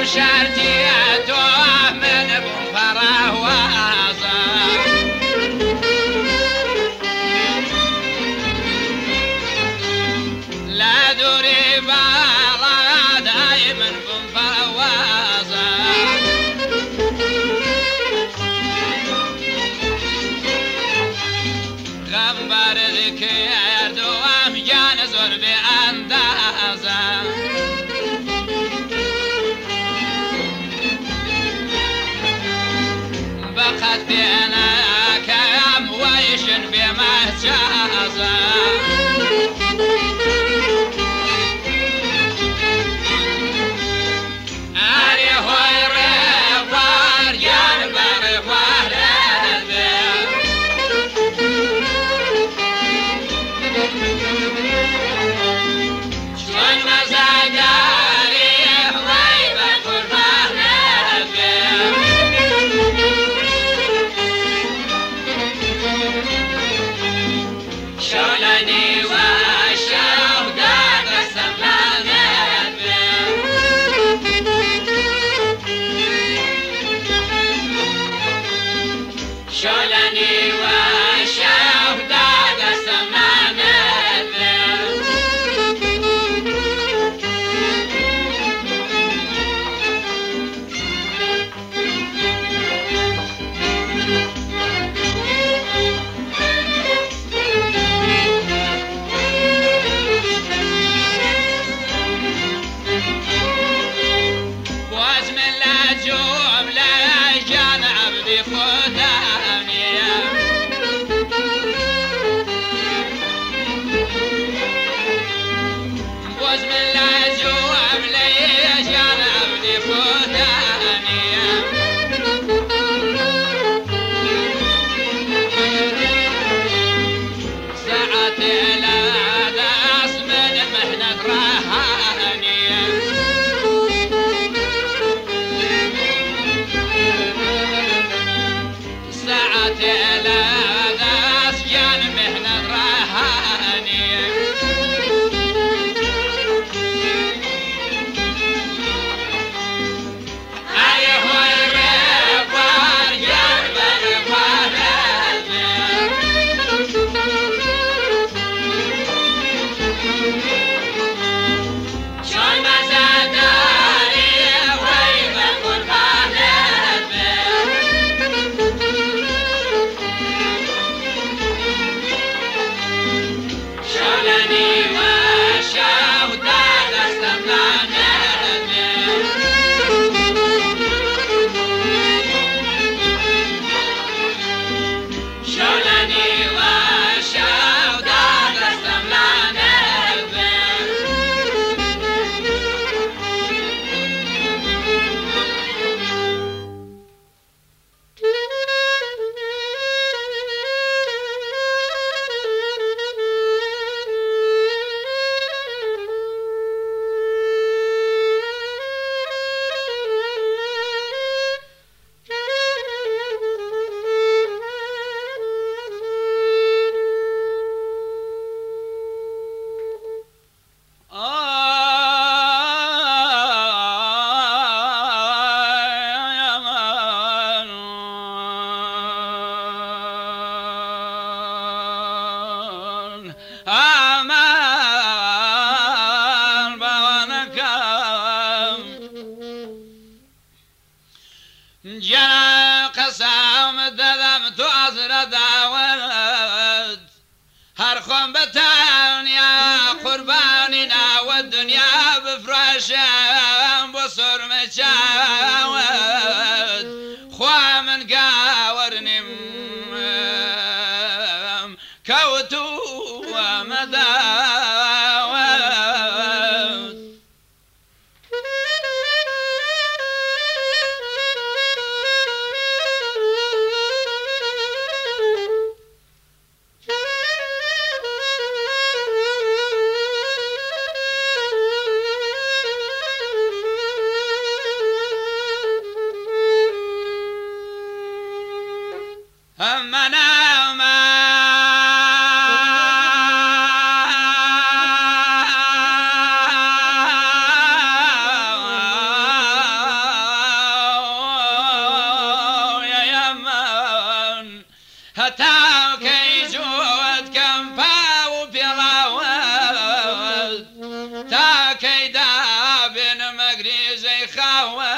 شرطي من فراوازة لا دوري بالا دايما فراوازة غنبر ذكر دوام جان زور بأندازة بقت بأنا كام ويشن بمهجازة أري هوي رفار جانبر فهرد شلون مزاجاري هوي بكر فهرد شلوني واشوف داق السمانات شلوني واشوف داق السمانات واسم الله جملة جان عبدي خداني واسم الله جملة جان عبدي خداني ساعة لا داس من محنة رهاني ساعة لا داس جان محنة رهاني أي هوي رفار جانبر فهرد شلون مزاداري هوي بكر فهرد شلوني واشوف داق السمانات شلوني واشوف داق السمانات أمان بونكم جنا قسام دذمت أزر داود هرخم بتان يا قرباننا والدنيا بفراشم بصر مشاود خوا من قاورني كوتو ومداود داوت